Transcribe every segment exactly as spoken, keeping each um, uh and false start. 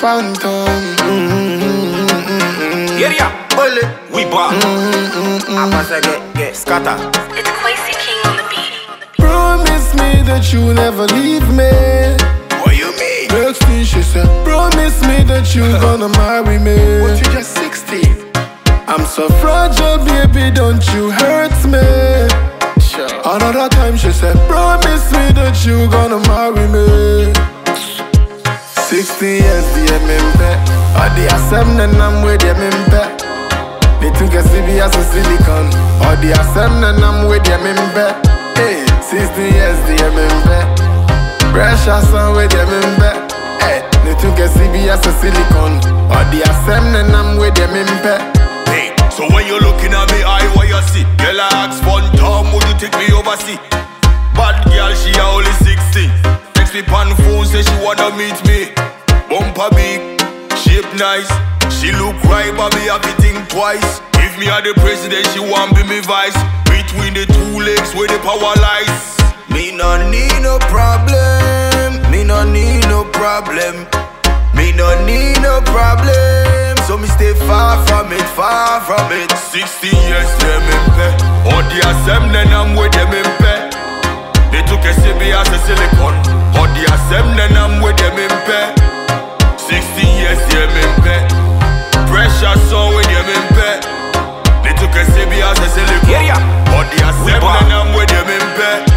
phantom. Mm-hmm. Yeah, yeah. Bullet. We back. Mm-hmm. I pass a get, get scatter. It's Quasi King on the beat. Promise me that you never leave me. What you mean? Next thing she said, promise me that you gonna marry me. What, you just sixteen? I'm so fragile, baby, don't you hurt me. Sure. Another time she said, promise me that you gonna marry me. Sixteen years, the M M P. Or the assembly, and I'm with the M M P. They took a C B as a silicon. Or the assembly, and I'm with the M M P. Hey, sixteen years, the M M P. Pressure son with the M M P. Hey, they took a C B as a silicon. Or the assembly, and I'm with the M M P. So when you're looking at me, I what you see? Girl, I ask fun time, would you take me overseas? Bad girl, she a only sixteen. Text me pan phone, say she wanna meet me. Bumper big, shape nice. She look right, but me have to think twice. If me are the president, she want be me vice. Between the two legs where the power lies. Me no need no problem. Me no need no problem. Me no need no problem. So me stay far from it, far from it. Sixteen years, the M M P. Or the assembly, I'm with the M M P. They took a C B as a silicon. Or the assembly, I'm with the M M P. Sixteen years, the M M P. Pressure song with the M M P. They took a C B as a silicon. Yeah, yeah. Or the assembly, I'm with the M M P.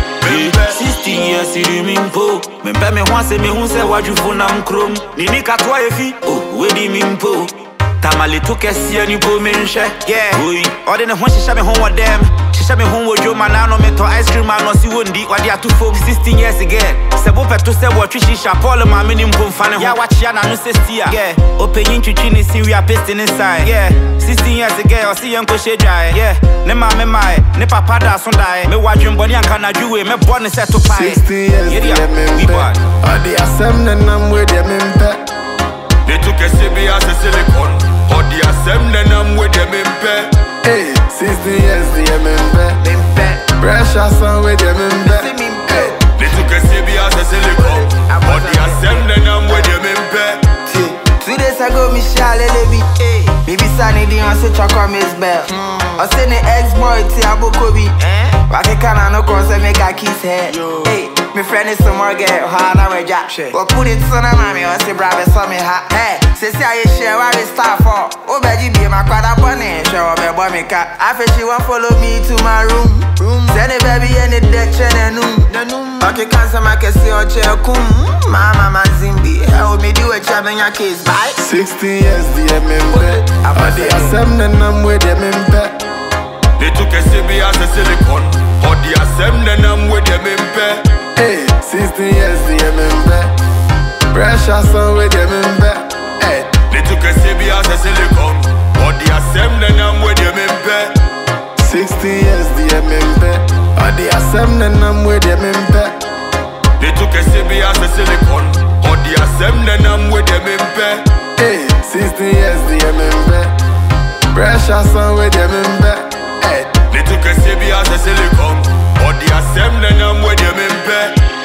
Sixteen years, you mean po. Me pe me wan se me hun se waju fo na mkrom. Ni ni katwa efi, oh, we di mimpo. Tamale to kesi ani po me nhwe. Yeah. Oi, ode ne ho hyehyɛ me ho wɔ dem. Hyehyɛ me ho wɔ dwoma na no me to ice cream ma no si wondi. Wade ato fom sixteen years again. Se bo peto se wo twi shisha Paul ma me ni mpo mfa ne ho. Ya wachia na no sestia. Yeah. Openyin twitwi ni si we are pasting inside. Yeah. sixteen years again, I see young Koshe dry. Yeah. Ne ma me mai, ne papa da so die. Me wadwin body anka na dwuwe, me born set to pie. Sixteen years, yeah, the yeah. M M P. We born. Or the assembly, and I'm with the M M P. They took a C B as a silicon. Or the assembly, and I'm with the M M P. Hey, sixteen years, the M M P. Pressure son with the M M P. Hey, they took a C B as a silicon. Or the assembly, and I'm with the M M P. Two days ago, Michelle Levi. Baby Sunny didn't say Choco Miss Bell. I seen the ex-boy Tiago Kobe. Wake Kana no concern make a kiss head. Hey, my friend is some more girl, Hana we jack. Well, put it son of mommy, I say brave some me hat. Hey, say I share where we start for. Oh, Betty be my quad up on it. Show me boy me cat. I feel she won't follow me to my room. Room. Send the baby in the deck, and noom. Okay, cancer, I can see your chair. Kum, Mama Mazimbi. Help me do a job in your case, bye. Sixteen years, the M M P. Or the assembly, and I'm with the M M P. They took a C B as a silicon. Or the assembly, and I'm with the M M P. Hey, sixteen years, the M M P. Pressure son with the M M P. Hey, they took a C B as a silicon. Or the assembly, and I'm with the M M P. Sixteen years, the M M P. Or the assembly, and I'm with the M M P. They took a C B as a silicon. Or the assembly, and I'm with the M M P. Hey, sixteen years, the M M P. Pressure son with the M M P. Hey, they took a C B as a silicon. Or the assembly, and I'm with the M M P.